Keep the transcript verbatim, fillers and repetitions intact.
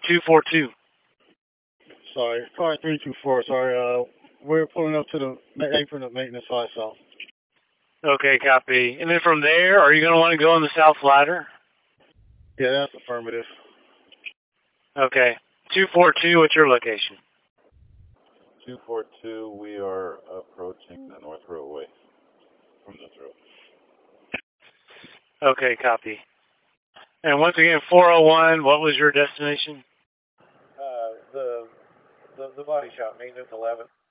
two four two. Sorry, car three two four. Sorry, uh, we're pulling up to the apron of maintenance five south. Okay, copy. And then from there, are you going to want to go on the south ladder? Yeah, that's affirmative. Okay. two four two, what's your location? two four two, we are approaching the North Roadway from this road. Okay, copy. And once again, four oh one, what was your destination? Uh, the, the, the body shop, maintenance eleven.